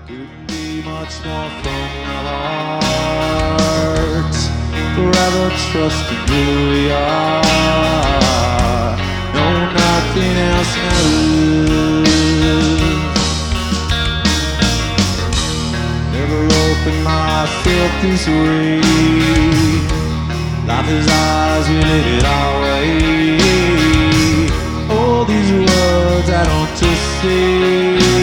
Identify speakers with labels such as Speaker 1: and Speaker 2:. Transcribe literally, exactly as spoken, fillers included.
Speaker 1: Couldn't be much more from the heart. Forever trusting who we are. No, nothing else matters. Never opened myself this way. Life is ours, we live it our way. All these words I don't just say.